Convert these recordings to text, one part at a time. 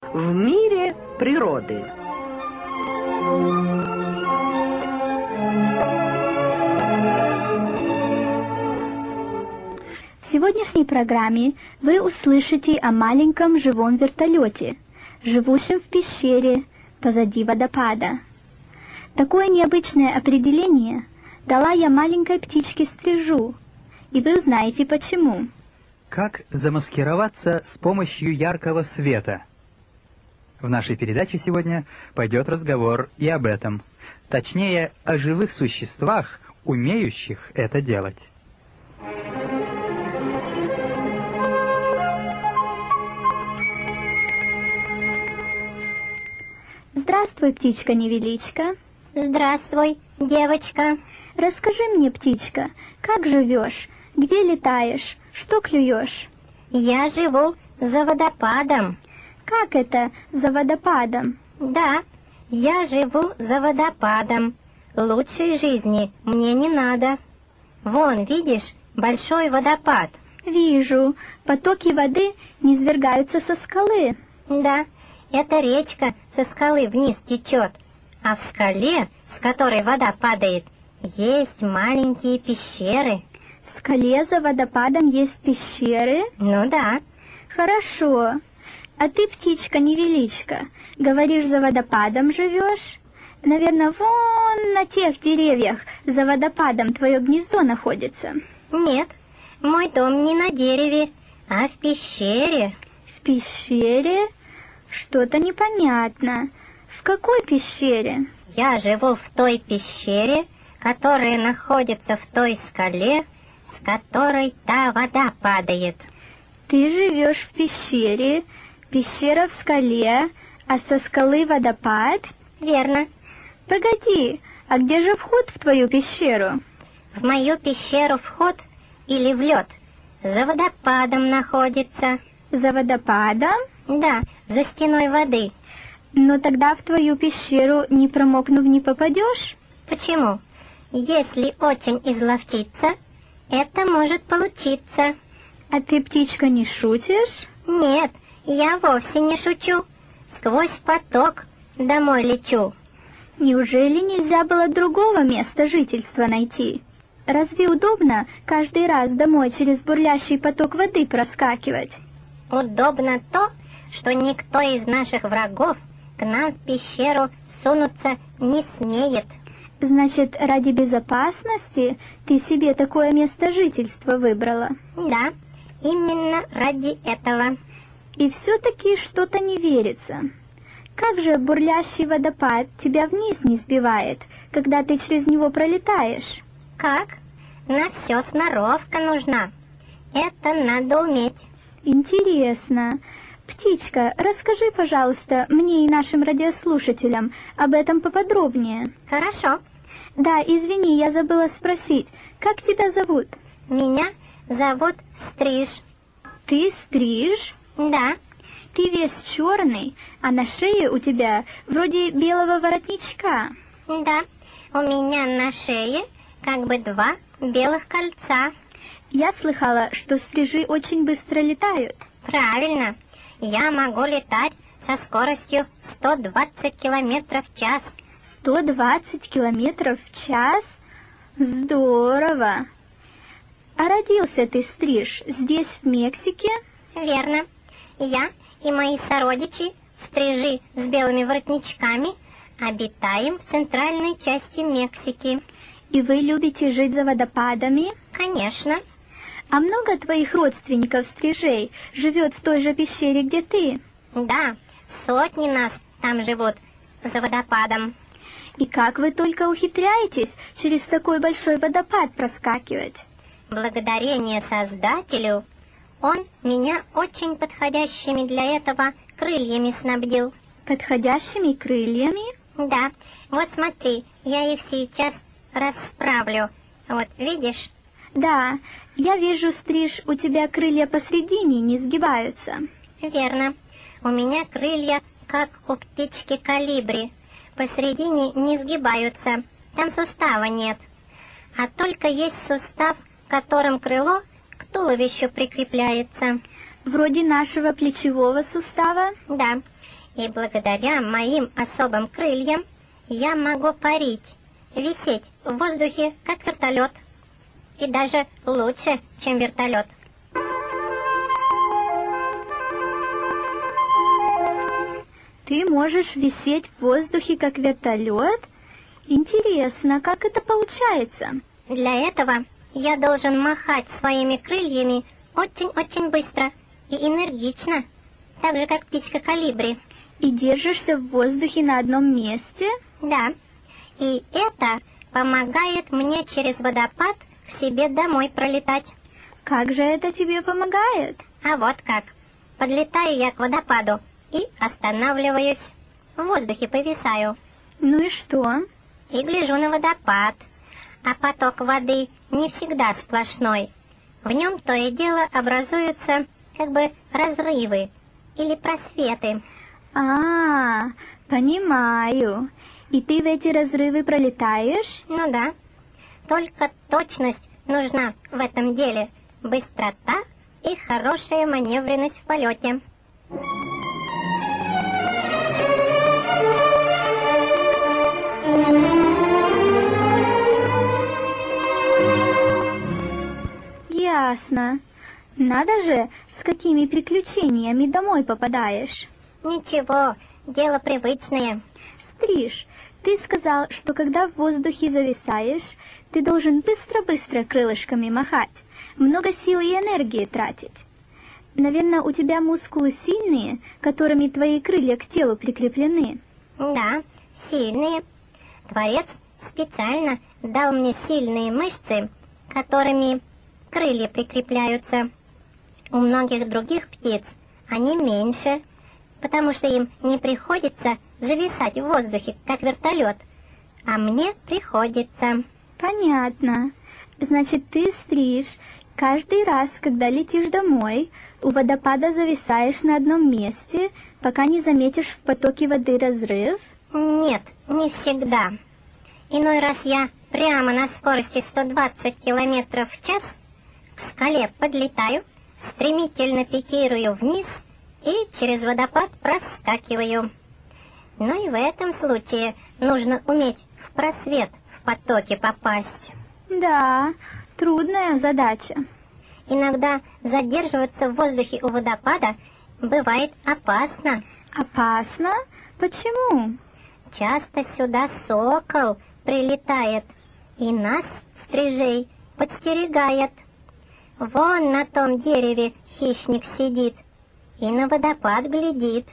в мире природы. В сегодняшней программе вы услышите о маленьком живом вертолете, живущем в пещере позади водопада. Такое необычное определение дала я маленькой птичке Стрижу, и вы узнаете почему. Как замаскироваться с помощью яркого света? В нашей передаче сегодня пойдет разговор и об этом. Точнее, о живых существах, умеющих это делать. Здравствуй, птичка-невеличка. Здравствуй, девочка. Расскажи мне, птичка, как живешь, где летаешь, что клюешь? Я живу за водопадом. Как это за водопадом? Да, я живу за водопадом. Лучшей жизни мне не надо. Вон, видишь, большой водопад. Вижу, потоки воды низвергаются со скалы. Да, эта речка со скалы вниз течет, а в скале, с которой вода падает, есть маленькие пещеры. В скале за водопадом есть пещеры? Ну да. Хорошо. А ты, птичка-невеличка, говоришь, за водопадом живешь? Наверное, вон на тех деревьях за водопадом твое гнездо находится. Нет, мой дом не на дереве, а в пещере. В пещере? Что-то непонятно. В какой пещере? Я живу в той пещере, которая находится в той скале, с которой та вода падает. Ты живешь в пещере, пещера в скале, а со скалы водопад? Верно. Погоди, а где же вход в твою пещеру? В мою пещеру вход или в лед за водопадом находится. За водопадом? Да, за стеной воды. Но тогда в твою пещеру, не промокнув, не попадешь? Почему? Если очень изловчиться, это может получиться. А ты, птичка, не шутишь? Нет, я вовсе не шучу. Сквозь поток домой лечу. Неужели нельзя было другого места жительства найти? Разве удобно каждый раз домой через бурлящий поток воды проскакивать? Удобно то, что никто из наших врагов к нам в пещеру сунуться не смеет. Значит, ради безопасности ты себе такое место жительства выбрала? Да, именно ради этого. И все-таки что-то не верится. Как же бурлящий водопад тебя вниз не сбивает, когда ты через него пролетаешь? Как? На все сноровка нужна. Это надо уметь. Интересно. Птичка, расскажи, пожалуйста, мне и нашим радиослушателям об этом поподробнее. Хорошо. Да, извини, я забыла спросить, как тебя зовут? Меня зовут Стриж. Ты Стриж? Да. Ты весь черный, а на шее у тебя вроде белого воротничка. Да, у меня на шее как бы два белых кольца. Я слыхала, что стрижи очень быстро летают. Правильно. Я могу летать со скоростью 120 километров в час. 120 километров в час? Здорово! А родился ты, Стриж, здесь, в Мексике? Верно. Я и мои сородичи, стрижи с белыми воротничками, обитаем в центральной части Мексики. И вы любите жить за водопадами? Конечно. А много твоих родственников, стрижей, живет в той же пещере, где ты? Да, сотни нас там живут за водопадом. И как вы только ухитряетесь через такой большой водопад проскакивать? Благодарение Создателю, он меня очень подходящими для этого крыльями снабдил. Подходящими крыльями? Да, вот смотри, я их сейчас расправлю. Вот, видишь? Да, я вижу, Стриж, у тебя крылья посредине не сгибаются. Верно. У меня крылья, как у птички колибри. Посредине не сгибаются, там сустава нет. А только есть сустав, которым крыло к туловищу прикрепляется. Вроде нашего плечевого сустава? Да, и благодаря моим особым крыльям я могу парить, висеть в воздухе, как вертолет. И даже лучше, чем вертолет. Ты можешь висеть в воздухе, как вертолет? Интересно, как это получается? Для этого я должен махать своими крыльями очень-очень быстро и энергично, так же, как птичка колибри. И держишься в воздухе на одном месте? Да, и это помогает мне через водопад к себе домой пролетать. Как же это тебе помогает? А вот как. Подлетаю я к водопаду и останавливаюсь. В воздухе повисаю Ну и что? и гляжу на водопад. А поток воды не всегда сплошной. В нем то и дело образуются как бы разрывы или просветы. Понимаю. И ты в эти разрывы пролетаешь? Ну да, только точность нужна в этом деле, быстрота и хорошая маневренность в полете. Ясно. Надо же, с какими приключениями домой попадаешь. Ничего, дело привычное. Стриж, ты сказал, что когда в воздухе зависаешь, ты должен быстро-быстро крылышками махать, много сил и энергии тратить. Наверное, у тебя мускулы сильные, которыми твои крылья к телу прикреплены. Да, сильные. Творец специально дал мне сильные мышцы, которыми крылья прикрепляются. У многих других птиц они меньше, потому что им не приходится зависать в воздухе, как вертолет, а мне приходится. Понятно. Значит, ты, Стриж, каждый раз, когда летишь домой, у водопада зависаешь на одном месте, пока не заметишь в потоке воды разрыв? Нет, не всегда. Иной раз я прямо на скорости 120 км в час к скале подлетаю, стремительно пикирую вниз и через водопад проскакиваю. Но и в этом случае нужно уметь в просвет в потоке попасть. Да, трудная задача. Иногда задерживаться в воздухе у водопада бывает опасно. Опасно? Почему? Часто сюда сокол прилетает и нас, стрижей, подстерегает. Вон на том дереве хищник сидит и на водопад глядит.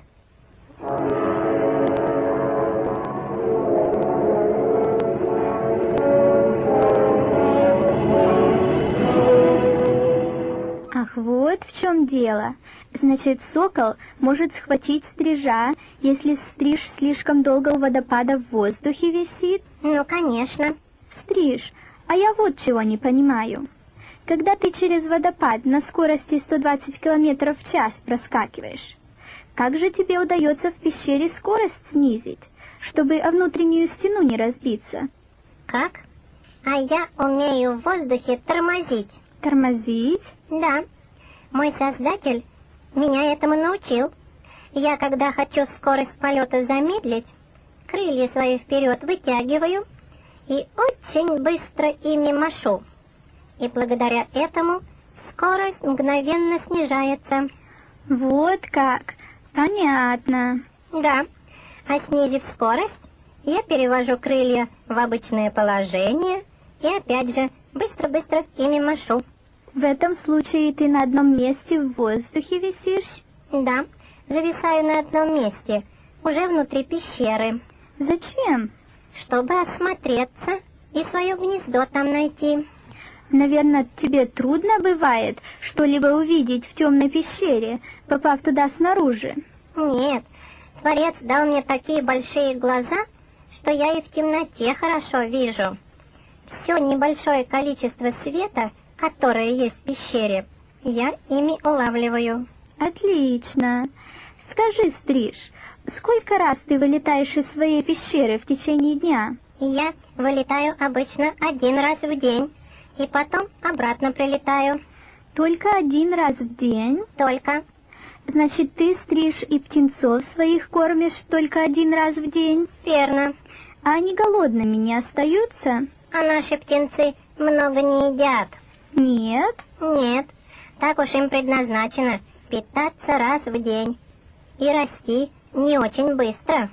Ах, вот в чем дело. Значит, сокол может схватить стрижа, если стриж слишком долго у водопада в воздухе висит? Ну, конечно. Стриж, а я вот чего не понимаю. Когда ты через водопад на скорости 120 км в час проскакиваешь, как же тебе удается в пещере скорость снизить, чтобы о внутреннюю стену не разбиться? Как? А я умею в воздухе тормозить. Тормозить? Да, мой создатель меня этому научил. Я, когда хочу скорость полета замедлить, крылья свои вперед вытягиваю и очень быстро ими машу. И благодаря этому скорость мгновенно снижается. Вот как. Понятно. Да, а снизив скорость, я перевожу крылья в обычное положение и опять же быстро-быстро ими машу. В этом случае ты на одном месте в воздухе висишь? Да, зависаю на одном месте, уже внутри пещеры. Зачем? Чтобы осмотреться и свое гнездо там найти. Наверное, тебе трудно бывает что-либо увидеть в темной пещере, попав туда снаружи? Нет, Творец дал мне такие большие глаза, что я и в темноте хорошо вижу. Все небольшое количество света, которое есть в пещере, я ими улавливаю. Отлично. Скажи, Стриж, сколько раз ты вылетаешь из своей пещеры в течение дня? Я вылетаю обычно 1 раз в день, и потом обратно прилетаю. Только один раз в день? Только. Значит, ты стрижь и птенцов своих кормишь только один раз в день? Верно. А они голодными не остаются? А наши птенцы много не едят. Нет. Нет. Так уж им предназначено питаться раз в день и расти не очень быстро.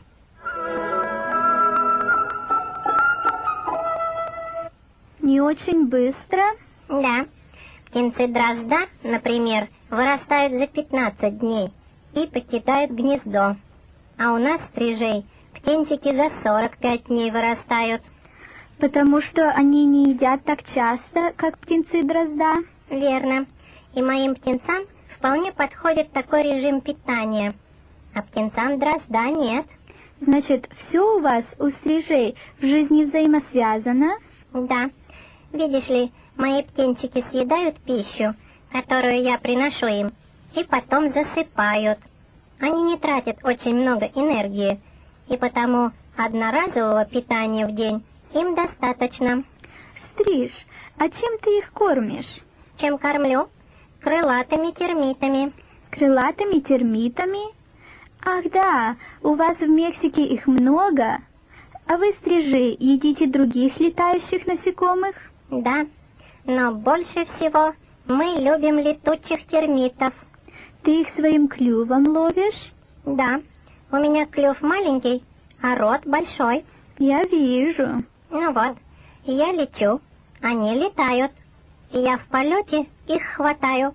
Не очень быстро? Да. Птенцы дрозда, например, вырастают за 15 дней и покидают гнездо. А у нас, стрижей, птенчики за 45 дней вырастают. Потому что они не едят так часто, как птенцы дрозда? Верно. И моим птенцам вполне подходит такой режим питания. А птенцам дрозда нет. Значит, все у вас, у стрижей, в жизни взаимосвязано? Да. Видишь ли, мои птенчики съедают пищу, которую я приношу им, и потом засыпают. Они не тратят очень много энергии, и потому одноразового питания в день им достаточно. Стриж, а чем ты их кормишь? Чем кормлю? Крылатыми термитами. Крылатыми термитами? Ах да, у вас в Мексике их много. А вы, стрижи, едите других летающих насекомых? Да, но больше всего мы любим летучих термитов. Ты их своим клювом ловишь? Да, у меня клюв маленький, а рот большой. Я вижу. Ну вот, я лечу, они летают, и я в полете их хватаю.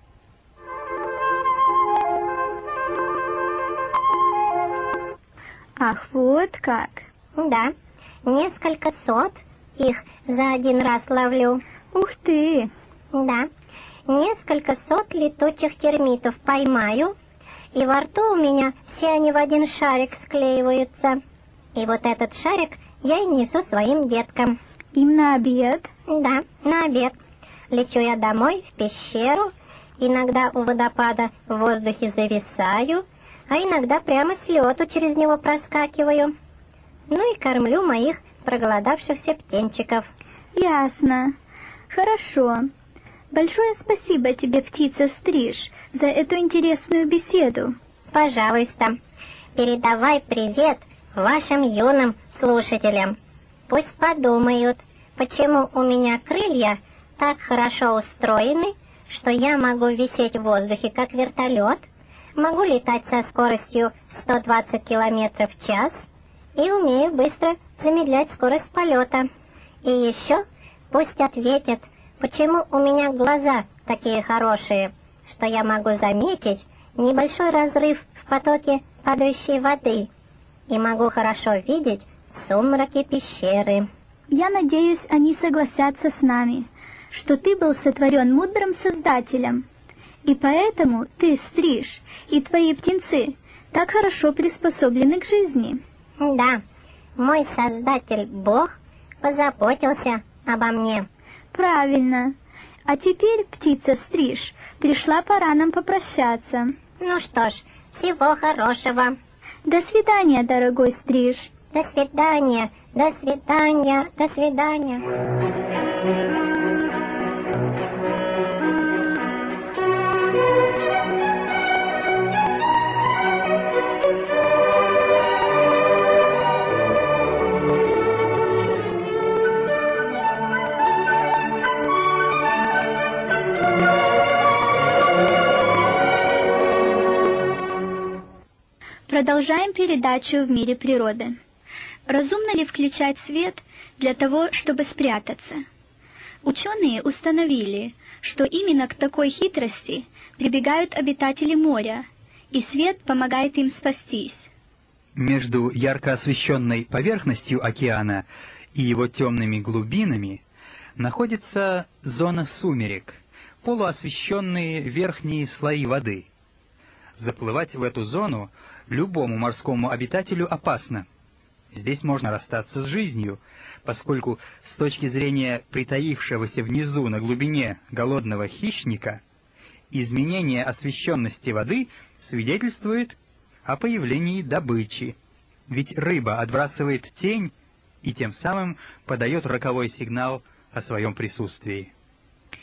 Ах, вот как. Да, несколько сот их за один раз ловлю. Ух ты! Да, несколько сот летучих термитов поймаю, и во рту у меня все они в один шарик склеиваются. И вот этот шарик я и несу своим деткам. Им на обед? Да, на обед. Лечу я домой, в пещеру, иногда у водопада в воздухе зависаю, а иногда прямо с лету через него проскакиваю. Ну и кормлю моих проголодавшихся птенчиков. Ясно. Хорошо. Большое спасибо тебе, птица Стриж, за эту интересную беседу. Пожалуйста, передавай привет вашим юным слушателям. Пусть подумают, почему у меня крылья так хорошо устроены, что я могу висеть в воздухе, как вертолет, могу летать со скоростью 120 км в час и умею быстро замедлять скорость полета. И еще пусть ответят, почему у меня глаза такие хорошие, что я могу заметить небольшой разрыв в потоке падающей воды и могу хорошо видеть сумраки пещеры. Я надеюсь, они согласятся с нами, что ты был сотворен мудрым Создателем, и поэтому ты, Стриж, и твои птенцы так хорошо приспособлены к жизни. Да, мой Создатель Бог позаботился обо мне. Правильно. А теперь, птица Стриж, пришла пора нам попрощаться. Ну что ж, всего хорошего. До свидания, дорогой Стриж. До свидания, до свидания, до свидания. Продолжаем передачу «В мире природы». Разумно ли включать свет для того, чтобы спрятаться? Ученые установили, что именно к такой хитрости прибегают обитатели моря, и свет помогает им спастись. Между ярко освещенной поверхностью океана и его темными глубинами находится зона сумерек, полуосвещенные верхние слои воды. Заплывать в эту зону любому морскому обитателю опасно. Здесь можно расстаться с жизнью, поскольку с точки зрения притаившегося внизу на глубине голодного хищника, изменение освещенности воды свидетельствует о появлении добычи, ведь рыба отбрасывает тень и тем самым подает роковой сигнал о своем присутствии.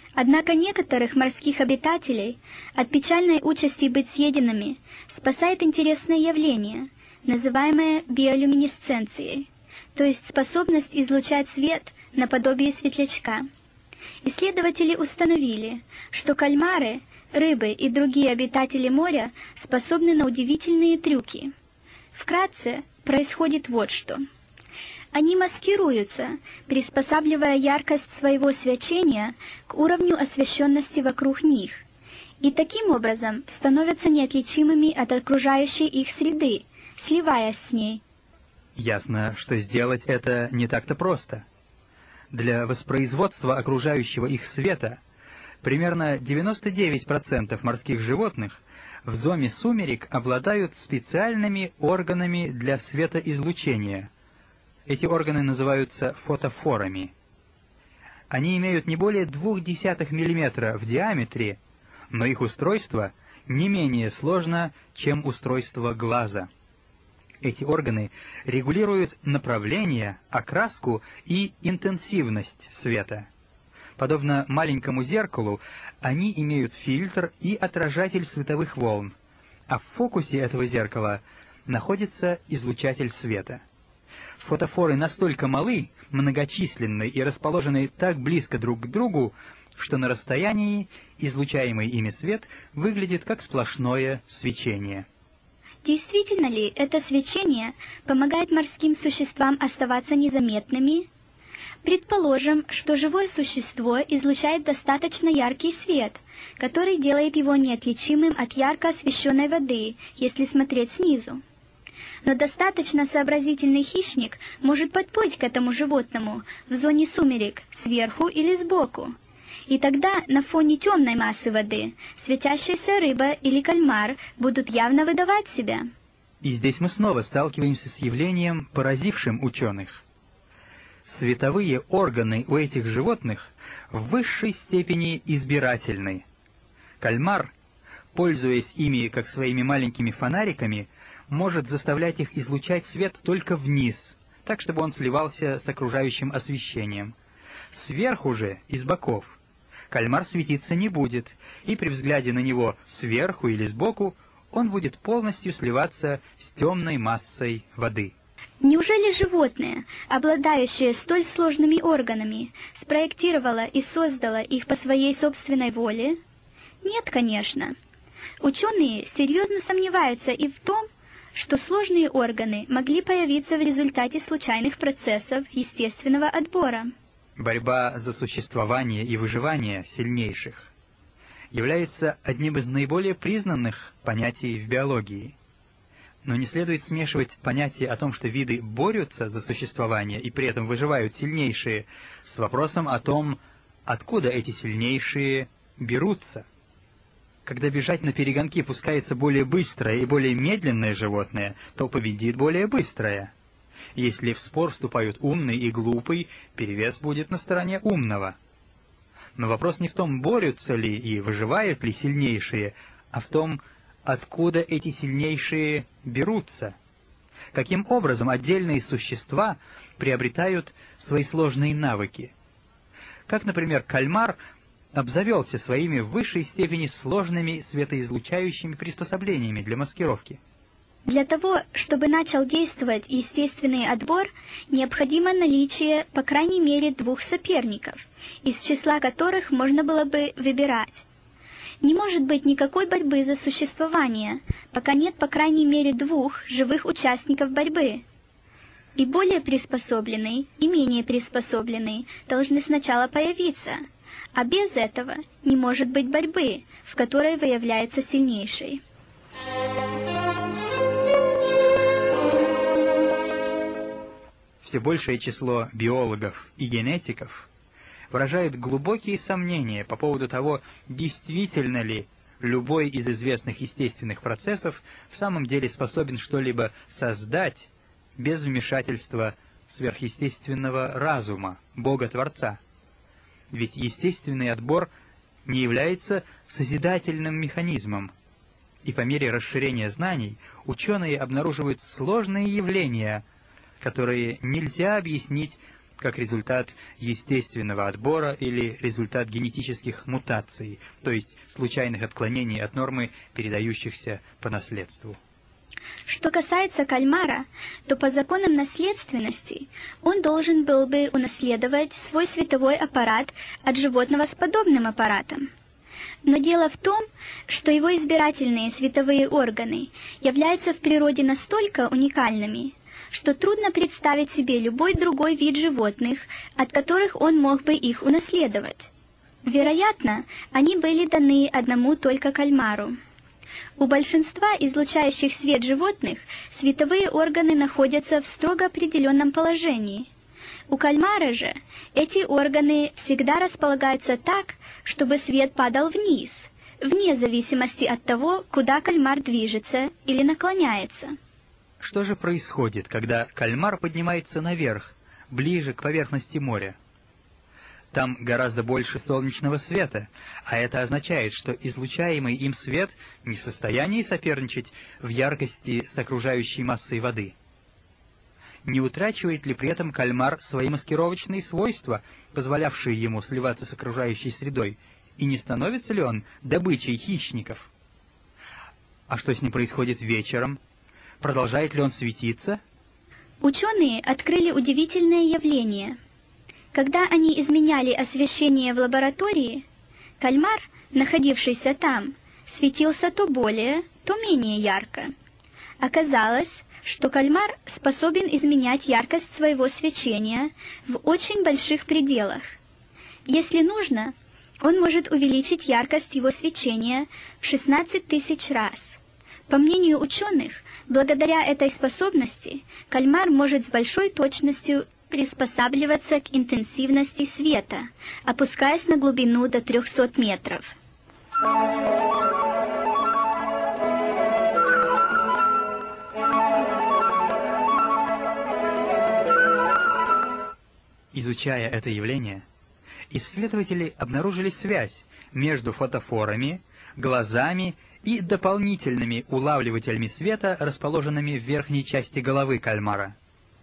Однако некоторых морских обитателей от печальной участи быть съеденными спасает интересное явление, называемое биолюминесценцией, то есть способность излучать свет наподобие светлячка. Исследователи установили, что кальмары, рыбы и другие обитатели моря способны на удивительные трюки. Вкратце, происходит вот что. Они маскируются, приспосабливая яркость своего свечения к уровню освещенности вокруг них, и таким образом становятся неотличимыми от окружающей их среды, сливаясь с ней. Ясно, что сделать это не так-то просто. Для воспроизводства окружающего их света примерно 99% морских животных в зоне сумерек обладают специальными органами для светоизлучения. Эти органы называются фотофорами. Они имеют не более 0,2 мм в диаметре, но их устройство не менее сложно, чем устройство глаза. Эти органы регулируют направление, окраску и интенсивность света. Подобно маленькому зеркалу, они имеют фильтр и отражатель световых волн, а в фокусе этого зеркала находится излучатель света. Фотофоры настолько малы, многочисленны и расположены так близко друг к другу, что на расстоянии излучаемый ими свет выглядит как сплошное свечение. Действительно ли это свечение помогает морским существам оставаться незаметными? Предположим, что живое существо излучает достаточно яркий свет, который делает его неотличимым от ярко освещенной воды, если смотреть снизу. Но достаточно сообразительный хищник может подплыть к этому животному в зоне сумерек сверху или сбоку. И тогда на фоне темной массы воды светящаяся рыба или кальмар будут явно выдавать себя. И здесь мы снова сталкиваемся с явлением, поразившим ученых. Световые органы у этих животных в высшей степени избирательны. Кальмар, пользуясь ими как своими маленькими фонариками, может заставлять их излучать свет только вниз, так чтобы он сливался с окружающим освещением. Сверху же, из боков, кальмар светиться не будет, и при взгляде на него сверху или сбоку он будет полностью сливаться с темной массой воды. Неужели животное, обладающее столь сложными органами, спроектировало и создало их по своей собственной воле? Нет, конечно. Ученые серьезно сомневаются и в том, что сложные органы могли появиться в результате случайных процессов естественного отбора. Борьба за существование и выживание сильнейших является одним из наиболее признанных понятий в биологии. Но не следует смешивать понятие о том, что виды борются за существование и при этом выживают сильнейшие, с вопросом о том, откуда эти сильнейшие берутся. Когда бежать на перегонки пускается более быстрое и более медленное животное, то победит более быстрое. Если в спор вступают умный и глупый, перевес будет на стороне умного. Но вопрос не в том, борются ли и выживают ли сильнейшие, а в том, откуда эти сильнейшие берутся. Каким образом отдельные существа приобретают свои сложные навыки. Как, например, кальмар обзавелся своими в высшей степени сложными светоизлучающими приспособлениями для маскировки. Для того, чтобы начал действовать естественный отбор, необходимо наличие по крайней мере 2 соперников, из числа которых можно было бы выбирать. Не может быть никакой борьбы за существование, пока нет по крайней мере 2 живых участников борьбы. И более приспособленный, и менее приспособленный должны сначала появиться, а без этого не может быть борьбы, в которой выявляется сильнейший. Все большее число биологов и генетиков выражает глубокие сомнения по поводу того, действительно ли любой из известных естественных процессов в самом деле способен что-либо создать без вмешательства сверхъестественного разума, Бога-Творца. Ведь естественный отбор не является созидательным механизмом, и по мере расширения знаний ученые обнаруживают сложные явления, которые нельзя объяснить как результат естественного отбора или результат генетических мутаций, то есть случайных отклонений от нормы, передающихся по наследству. Что касается кальмара, то по законам наследственности он должен был бы унаследовать свой световой аппарат от животного с подобным аппаратом. Но дело в том, что его избирательные световые органы являются в природе настолько уникальными, что трудно представить себе любой другой вид животных, от которых он мог бы их унаследовать. Вероятно, они были даны одному только кальмару. У большинства излучающих свет животных световые органы находятся в строго определенном положении. У кальмара же эти органы всегда располагаются так, чтобы свет падал вниз, вне зависимости от того, куда кальмар движется или наклоняется. Что же происходит, когда кальмар поднимается наверх, ближе к поверхности моря? Там гораздо больше солнечного света, а это означает, что излучаемый им свет не в состоянии соперничать в яркости с окружающей массой воды. Не утрачивает ли при этом кальмар свои маскировочные свойства, позволявшие ему сливаться с окружающей средой, и не становится ли он добычей хищников? А что с ним происходит вечером? Продолжает ли он светиться? Ученые открыли удивительное явление. Когда они изменяли освещение в лаборатории, кальмар, находившийся там, светился то более, то менее ярко. Оказалось, что кальмар способен изменять яркость своего свечения в очень больших пределах. Если нужно, он может увеличить яркость его свечения в 16 тысяч раз. По мнению ученых, благодаря этой способности кальмар может с большой точностью приспосабливаться к интенсивности света, опускаясь на глубину до 300 метров. Изучая это явление, исследователи обнаружили связь между фотофорами, глазами и дополнительными улавливателями света, расположенными в верхней части головы кальмара.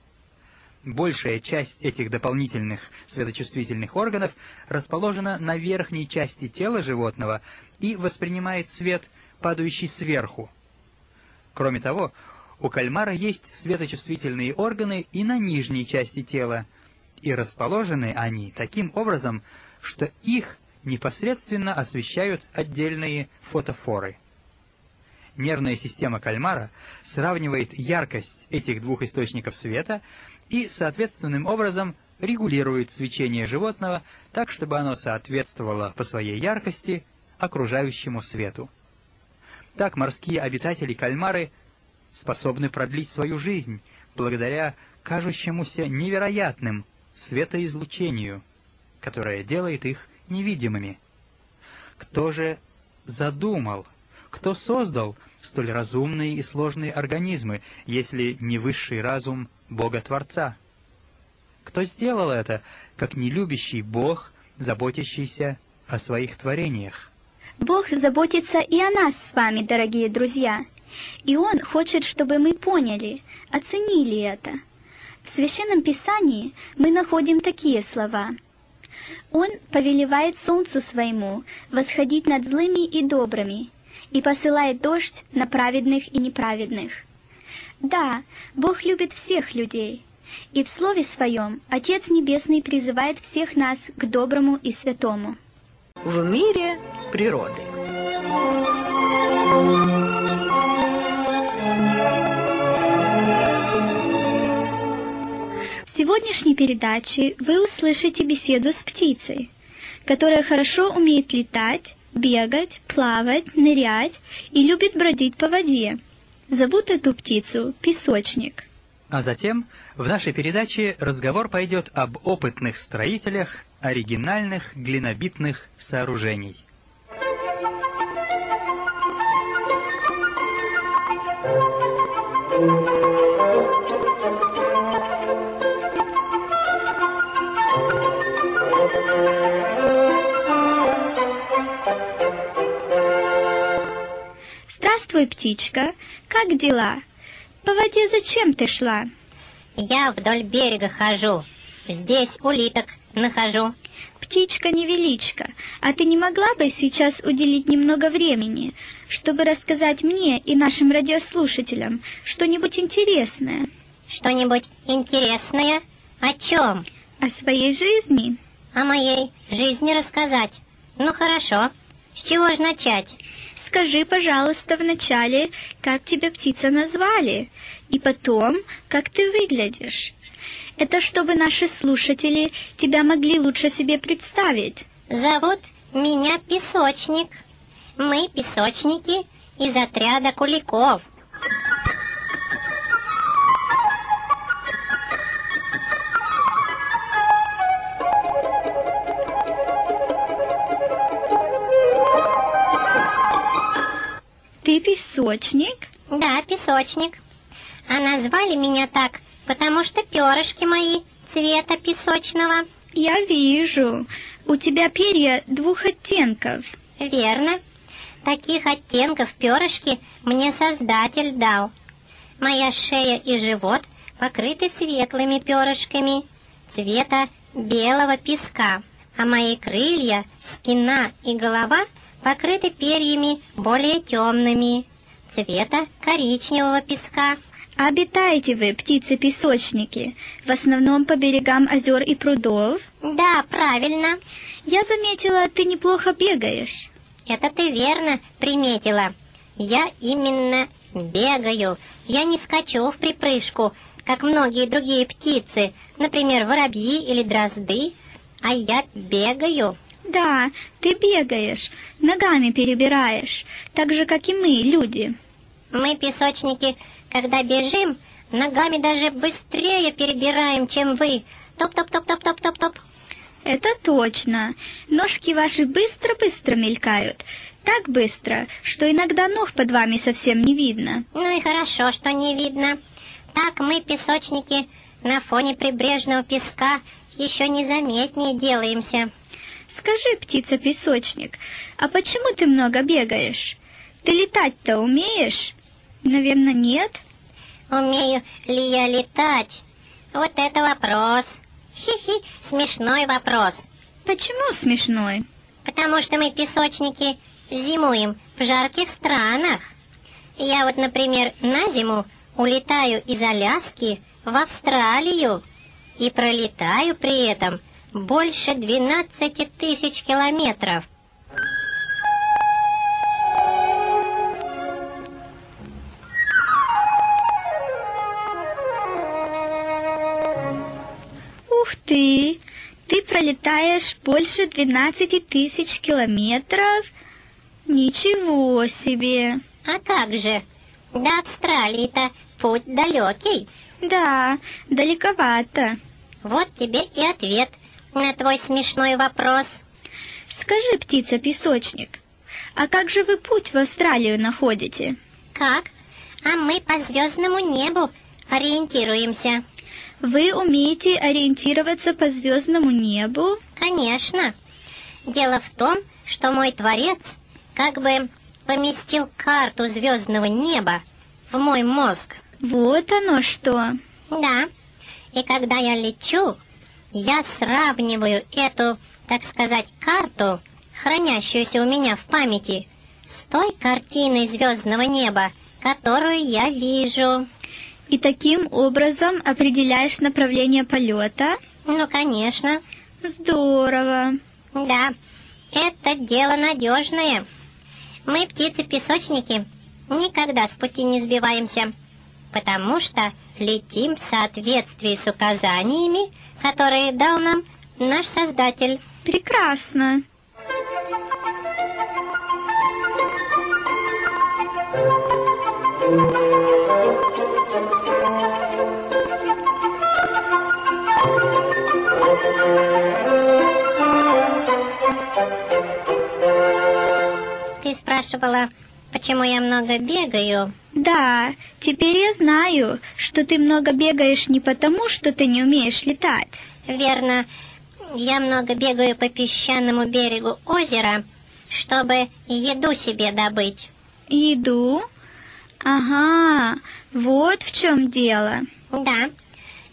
Большая часть этих дополнительных светочувствительных органов расположена на верхней части тела животного и воспринимает свет, падающий сверху. Кроме того, у кальмара есть светочувствительные органы и на нижней части тела, и расположены они таким образом, что их непосредственно освещают отдельные фотофоры. Нервная система кальмара сравнивает яркость этих двух источников света и соответственным образом регулирует свечение животного так, чтобы оно соответствовало по своей яркости окружающему свету. Так морские обитатели кальмары способны продлить свою жизнь благодаря кажущемуся невероятным светоизлучению, которое делает их невидимыми. Кто же задумал, кто создал столь разумные и сложные организмы, если не высший разум Бога-Творца? Кто сделал это, как нелюбящий Бог, заботящийся о своих творениях? Бог заботится и о нас с вами, дорогие друзья, и Он хочет, чтобы мы поняли, оценили это. В Священном Писании мы находим такие слова: «Он повелевает солнцу своему восходить над злыми и добрыми, и посылает дождь на праведных и неправедных». Да, Бог любит всех людей, и в Слове Своем Отец Небесный призывает всех нас к доброму и святому. В мире природы. В сегодняшней передаче вы услышите беседу с птицей, которая хорошо умеет летать, бегать, плавать, нырять и любит бродить по воде. Зовут эту птицу песочник. А затем в нашей передаче разговор пойдет об опытных строителях оригинальных глинобитных сооружений. Здравствуй, птичка, как дела? По воде зачем ты шла? Я вдоль берега хожу, здесь улиток нахожу. Птичка-невеличка, а ты не могла бы сейчас уделить немного времени, чтобы рассказать мне и нашим радиослушателям что-нибудь интересное? Что-нибудь интересное? О чем? О своей жизни? О моей жизни рассказать? Ну хорошо. С чего же начать? Скажи, пожалуйста, вначале, как тебя птица назвали, и потом, как ты выглядишь. Это чтобы наши слушатели тебя могли лучше себе представить. Зовут меня Песочник. Мы песочники из отряда куликов. Ты песочник? Да, Песочник. А назвали меня так, потому что перышки мои цвета песочного. Я вижу. У тебя перья 2 оттенков. Верно. Таких оттенков перышки мне Создатель дал. Моя шея и живот покрыты светлыми перышками цвета белого песка, а мои крылья, спина и голова покрыты перьями более темными цвета коричневого песка. Обитаете вы, птицы-песочники, в основном по берегам озер и прудов? Да, правильно. Я заметила, ты неплохо бегаешь. Это ты верно приметила. Я именно бегаю. Я не скачу в припрыжку, как многие другие птицы, например, воробьи или дрозды, а я бегаю. Да, ты бегаешь, ногами перебираешь, так же, как и мы, люди. Мы, песочники, когда бежим, ногами даже быстрее перебираем, чем вы. Топ-топ-топ-топ-топ-топ-топ. Это точно. Ножки ваши быстро-быстро мелькают. Так быстро, что иногда ног под вами совсем не видно. Ну и хорошо, что не видно. Так мы, песочники, на фоне прибрежного песка еще незаметнее делаемся. Скажи, птица-песочник, а почему ты много бегаешь? Ты летать-то умеешь? Наверное, нет? Умею ли я летать? Вот это вопрос. Хи-хи, смешной вопрос. Почему смешной? Потому что мы, песочники, зимуем в жарких странах. Я вот, например, на зиму улетаю из Аляски в Австралию и пролетаю при этом больше 12 тысяч километров. Ух ты! Ты пролетаешь больше 12 тысяч километров? Ничего себе! А как же? До Австралии-то путь далекий. Да, далековато. Вот тебе и ответ на твой смешной вопрос. Скажи, птица-песочник, а как же вы путь в Австралию находите? Как? А мы по звездному небу ориентируемся. Вы умеете ориентироваться по звездному небу? Конечно. Дело в том, что мой Творец как бы поместил карту звездного неба в мой мозг. Вот оно что. Да. И когда я лечу, я сравниваю эту, так сказать, карту, хранящуюся у меня в памяти, с той картиной звездного неба, которую я вижу. И таким образом определяешь направление полета? Ну, конечно. Здорово. Да, это дело надежное. Мы, птицы-песочники, никогда с пути не сбиваемся, потому что летим в соответствии с указаниями, которые дал нам наш Создатель. Прекрасно. Ты спрашивала, почему я много бегаю? Да, теперь я знаю, что ты много бегаешь не потому, что ты не умеешь летать. Верно, я много бегаю по песчаному берегу озера, чтобы еду себе добыть. Еду? Ага, вот в чем дело. Да,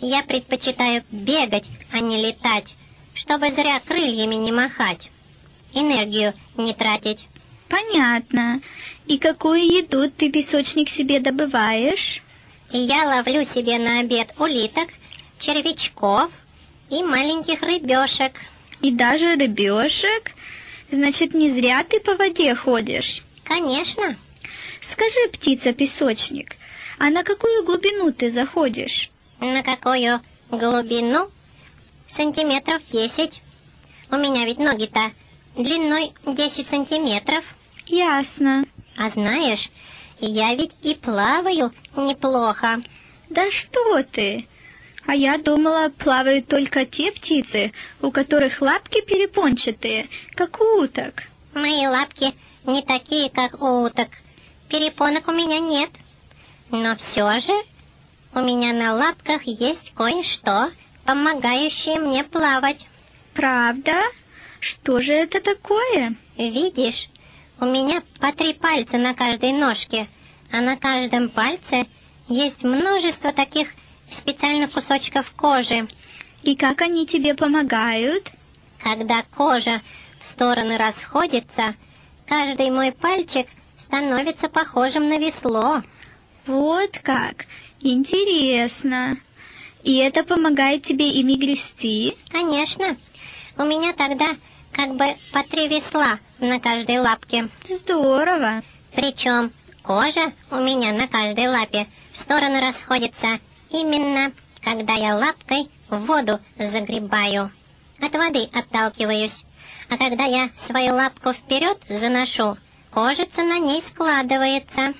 Я предпочитаю бегать, а не летать, чтобы зря крыльями не махать, энергию не тратить. Понятно. И какую еду ты, песочник, себе добываешь? Я ловлю себе на обед улиток, червячков и маленьких рыбешек. И даже рыбешек? Значит, не зря ты по воде ходишь. Конечно. Скажи, птица-песочник, а на какую глубину ты заходишь? На какую глубину? Сантиметров 10. У меня ведь ноги-то длиной 10 сантиметров. Ясно. А знаешь, я ведь и плаваю неплохо. Да что ты? А я думала, плавают только те птицы, у которых лапки перепончатые, как у уток. Мои лапки не такие, как у уток. Перепонок у меня нет. Но все же у меня на лапках есть кое-что, помогающее мне плавать. Правда? Что же это такое? Видишь, у меня по 3 пальца на каждой ножке, а на каждом пальце есть множество таких специальных кусочков кожи. И как они тебе помогают? Когда кожа в стороны расходится, каждый мой пальчик становится похожим на весло. Вот как! Интересно. И это помогает тебе ими грести? Конечно, у меня тогда как бы по 3 весла на каждой лапке. Здорово. Причем кожа у меня на каждой лапе в стороны расходится именно когда я лапкой в воду загребаю. От воды отталкиваюсь. А когда я свою лапку вперед заношу, кожица на ней складывается.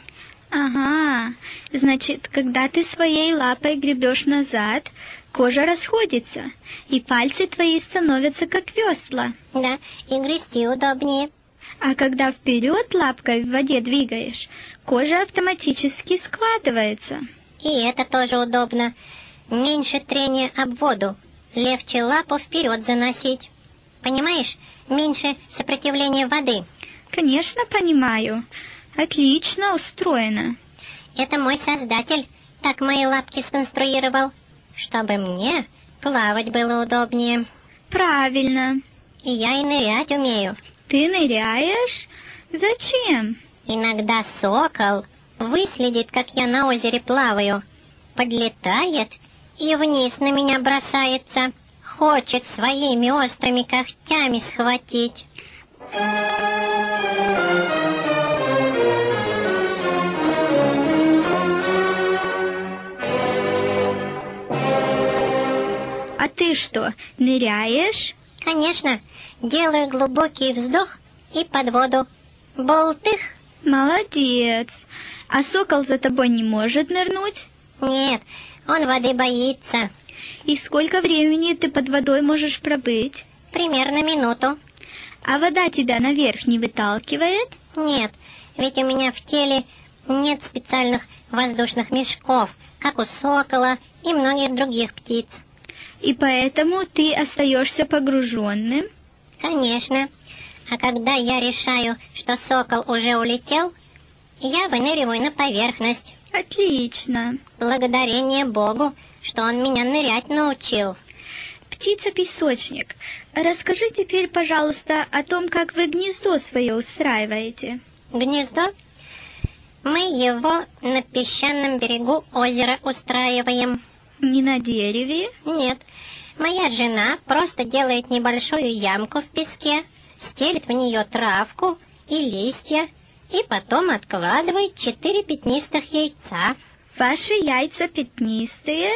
Ага, значит, когда ты своей лапой гребешь назад, кожа расходится, и пальцы твои становятся как весла. Да, и грести удобнее. А когда вперед лапкой в воде двигаешь, кожа автоматически складывается. И это тоже удобно. Меньше трения об воду, легче лапу вперед заносить. Понимаешь, меньше сопротивления воды. Конечно, понимаю. Отлично устроено. Это мой создатель так мои лапки сконструировал, чтобы мне плавать было удобнее. Правильно. И я и нырять умею. Ты ныряешь? Зачем? Иногда сокол выследит, как я на озере плаваю, подлетает и вниз на меня бросается, хочет своими острыми когтями схватить. А ты что, ныряешь? Конечно, делаю глубокий вздох и под воду. Болтых. Молодец. А сокол за тобой не может нырнуть? Нет, он воды боится. И сколько времени ты под водой можешь пробыть? Примерно минуту. А вода тебя наверх не выталкивает? Нет, ведь у меня в теле нет специальных воздушных мешков, как у сокола и многих других птиц. И поэтому ты остаешься погруженным? Конечно. А когда я решаю, что сокол уже улетел, я выныриваю на поверхность. Отлично. Благодарение Богу, что он меня нырять научил. Птица-песочник, расскажи теперь, пожалуйста, о том, как вы гнездо свое устраиваете. Гнездо? Мы его на песчаном берегу озера устраиваем. Не на дереве? Нет, моя жена просто делает небольшую ямку в песке, стелит в нее травку и листья, и потом откладывает 4 пятнистых яйца. Ваши яйца пятнистые?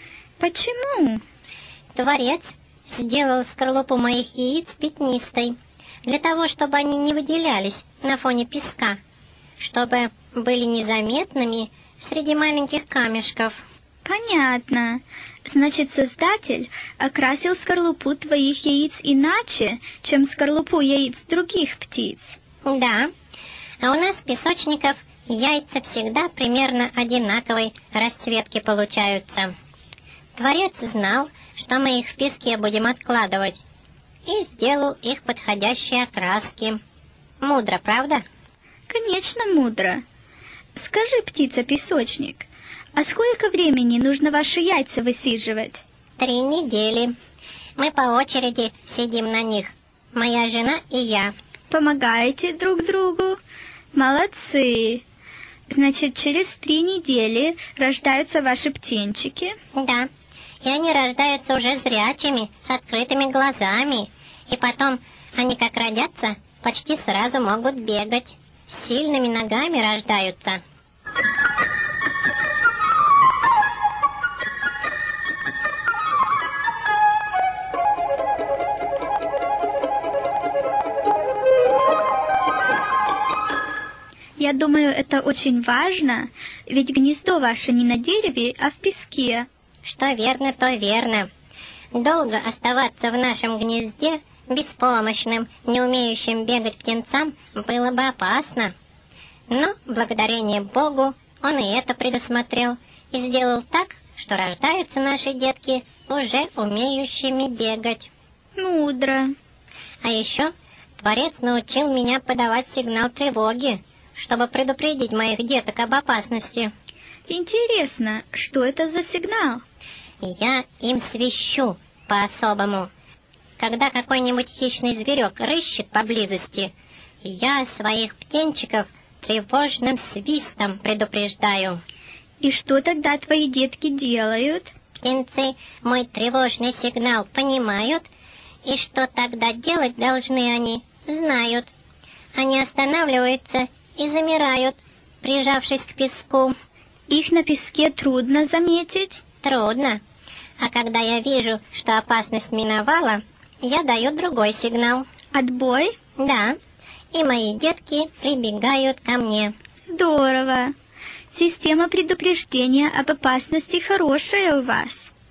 Почему? Творец сделал скорлупу моих яиц пятнистой, для того, чтобы они не выделялись на фоне песка, чтобы были незаметными среди маленьких камешков. Понятно. Значит, Создатель окрасил скорлупу твоих яиц иначе, чем скорлупу яиц других птиц. Да, а у нас, песочников, яйца всегда примерно одинаковой расцветки получаются. Творец знал, что мы их в песке будем откладывать, и сделал их подходящие окраски. Мудро, правда? Конечно, мудро. Скажи, птица-песочник, А сколько времени нужно ваши яйца высиживать? 3 недели. Мы по очереди сидим на них. Моя жена и я. Помогаете друг другу? Молодцы! Значит, через 3 недели рождаются ваши птенчики? Да. И они рождаются уже зрячими, с открытыми глазами. И потом, они как родятся, почти сразу могут бегать. С сильными ногами рождаются. Я думаю, это очень важно, ведь гнездо ваше не на дереве, а в песке. Что верно, то верно. Долго оставаться в нашем гнезде беспомощным, не умеющим бегать птенцам было бы опасно. Но, благодарение Богу, Он и это предусмотрел и сделал так, что рождаются наши детки уже умеющими бегать. Мудро. А еще Творец научил меня подавать сигнал тревоги, чтобы предупредить моих деток об опасности. Интересно, что это за сигнал? Я им свищу по-особому. Когда какой-нибудь хищный зверек рыщет поблизости, я своих птенчиков тревожным свистом предупреждаю. И что тогда твои детки делают? Птенцы мой тревожный сигнал понимают, и что тогда делать должны они, знают. Они останавливаются и замирают, прижавшись к песку. Их на песке трудно заметить? Трудно. А когда я вижу, что опасность миновала, я даю другой сигнал. Отбой? Да. И мои детки прибегают ко мне. Здорово. Система предупреждения об опасности хорошая у вас.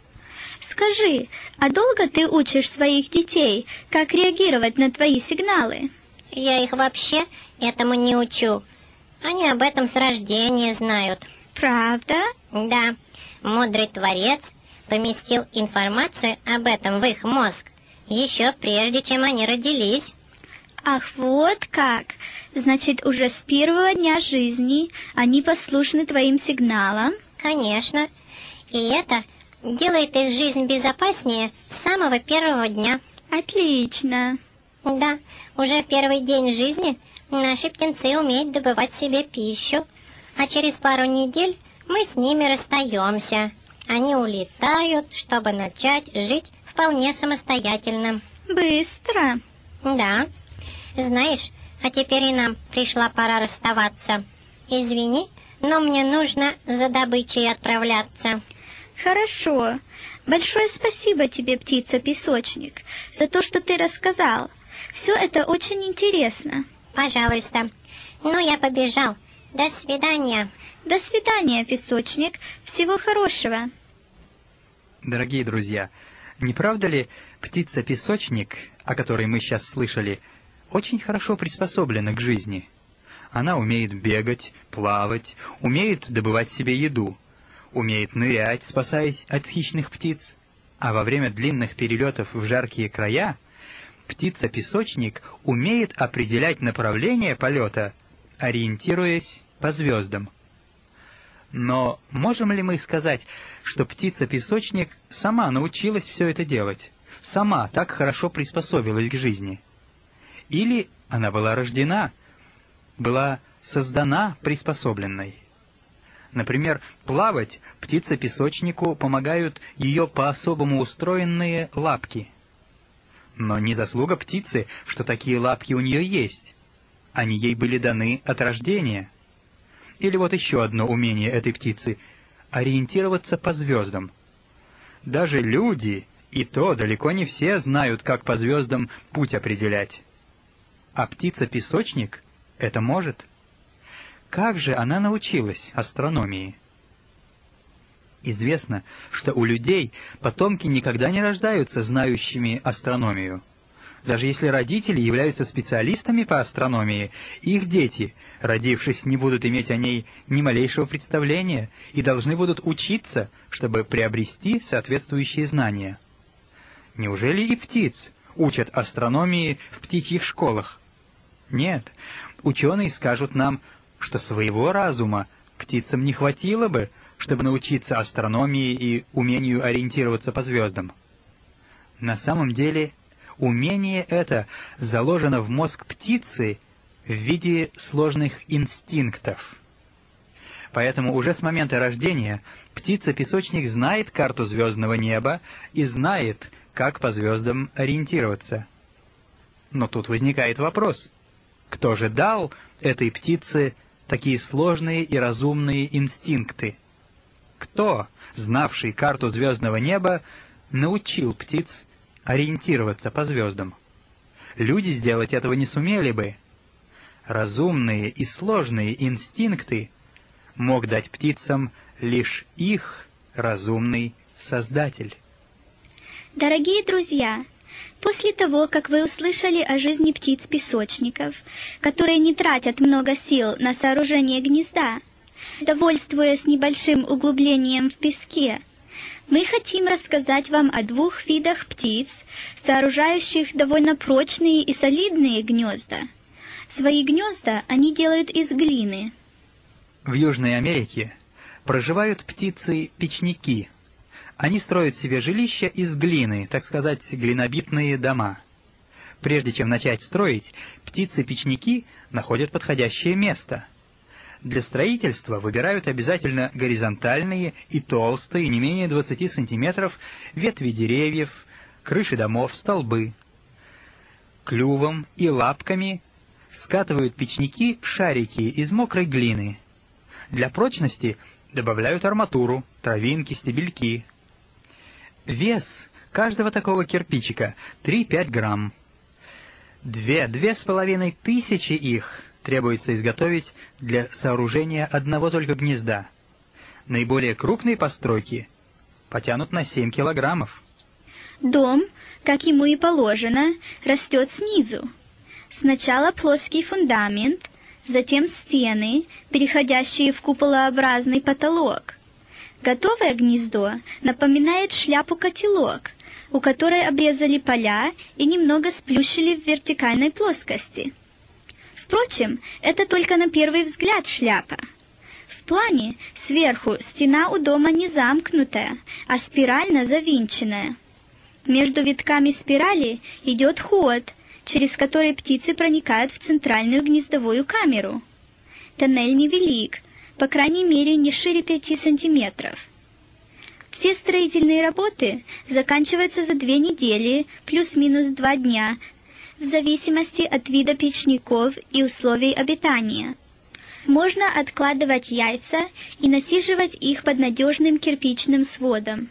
Скажи, а долго ты учишь своих детей, как реагировать на твои сигналы? Я их вообще этому не учу. Они об этом с рождения знают. Правда? Да. Мудрый Творец поместил информацию об этом в их мозг еще прежде, чем они родились. Ах, вот как! Значит, уже с первого дня жизни они послушны твоим сигналам? Конечно. И это делает их жизнь безопаснее с самого первого дня. Отлично. Да, уже в первый день жизни наши птенцы умеют добывать себе пищу, а через пару недель мы с ними расстаемся. Они улетают, чтобы начать жить вполне самостоятельно. Быстро. Да. Знаешь, а теперь и нам пришла пора расставаться. Извини, но мне нужно за добычей отправляться. Хорошо. Большое спасибо тебе, птица-песочник, за то, что ты рассказал. Все это очень интересно. Пожалуйста. Ну, я побежал. До свидания. До свидания, песочник. Всего хорошего. Дорогие друзья, не правда ли птица-песочник, о которой мы сейчас слышали, очень хорошо приспособлена к жизни? Она умеет бегать, плавать, умеет добывать себе еду, умеет нырять, спасаясь от хищных птиц. А во время длинных перелетов в жаркие края птица-песочник умеет определять направление полета, ориентируясь по звездам. Но можем ли мы сказать, что птица-песочник сама научилась все это делать, сама так хорошо приспособилась к жизни? Или она была рождена, была создана приспособленной? Например, плавать птице-песочнику помогают ее по-особому устроенные лапки. Но не заслуга птицы, что такие лапки у нее есть. Они ей были даны от рождения. Или вот еще одно умение этой птицы — ориентироваться по звездам. Даже люди, и то далеко не все знают, как по звездам путь определять. А птица-песочник это может. Как же она научилась астрономии? Известно, что у людей потомки никогда не рождаются знающими астрономию. Даже если родители являются специалистами по астрономии, их дети, родившись, не будут иметь о ней ни малейшего представления и должны будут учиться, чтобы приобрести соответствующие знания. Неужели и птиц учат астрономии в птичьих школах? Нет, ученые скажут нам, что своего разума птицам не хватило бы, чтобы научиться астрономии и умению ориентироваться по звездам. На самом деле, умение это заложено в мозг птицы в виде сложных инстинктов. Поэтому уже с момента рождения птица-песочник знает карту звездного неба и знает, как по звездам ориентироваться. Но тут возникает вопрос: кто же дал этой птице такие сложные и разумные инстинкты? Кто, знавший карту звездного неба, научил птиц ориентироваться по звездам? Люди сделать этого не сумели бы. Разумные и сложные инстинкты мог дать птицам лишь их разумный Создатель. Дорогие друзья, после того, как вы услышали о жизни птиц-песочников, которые не тратят много сил на сооружение гнезда, довольствуясь небольшим углублением в песке, мы хотим рассказать вам о двух видах птиц, сооружающих довольно прочные и солидные гнезда. Свои гнезда они делают из глины. В Южной Америке проживают птицы-печники. Они строят себе жилища из глины, так сказать, глинобитные дома. Прежде чем начать строить, птицы-печники находят подходящее место. Для строительства выбирают обязательно горизонтальные и толстые, не менее 20 сантиметров, ветви деревьев, крыши домов, столбы. Клювом и лапками скатывают печники шарики из мокрой глины. Для прочности добавляют арматуру, травинки, стебельки. Вес каждого такого кирпичика 3-5 грамм. 2-2,5 тысячи их требуется изготовить для сооружения одного только гнезда. Наиболее крупные постройки потянут на 7 килограммов. Дом, как ему и положено, растет снизу. Сначала плоский фундамент, затем стены, переходящие в куполообразный потолок. Готовое гнездо напоминает шляпу-котелок, у которой обрезали поля и немного сплющили в вертикальной плоскости. Впрочем, это только на первый взгляд шляпа. В плане сверху стена у дома не замкнутая, а спирально завинченная. Между витками спирали идет ход, через который птицы проникают в центральную гнездовую камеру. Тоннель невелик, по крайней мере не шире 5 сантиметров. Все строительные работы заканчиваются за 2 недели, плюс-минус 2 дня, в зависимости от вида печников и условий обитания. Можно откладывать яйца и насиживать их под надежным кирпичным сводом.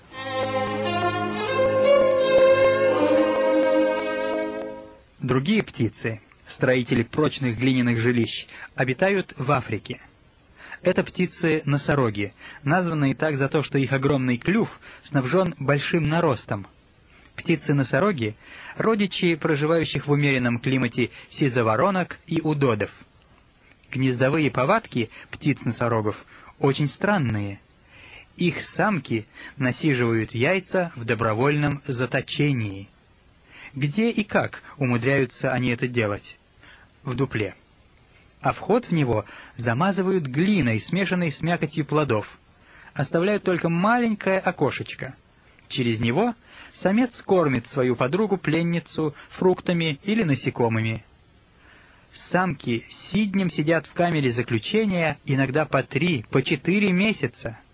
Другие птицы, строители прочных глиняных жилищ, обитают в Африке. Это птицы-носороги, названные так за то, что их огромный клюв снабжен большим наростом. Птицы-носороги – родичи проживающих в умеренном климате сизоворонок и удодов. Гнездовые повадки птиц-носорогов очень странные. Их самки насиживают яйца в добровольном заточении. Где и как умудряются они это делать? В дупле. А вход в него замазывают глиной, смешанной с мякотью плодов. Оставляют только маленькое окошечко. Через него самец кормит свою подругу-пленницу фруктами или насекомыми. Самки сиднем сидят в камере заключения иногда по 3, по 4 месяца.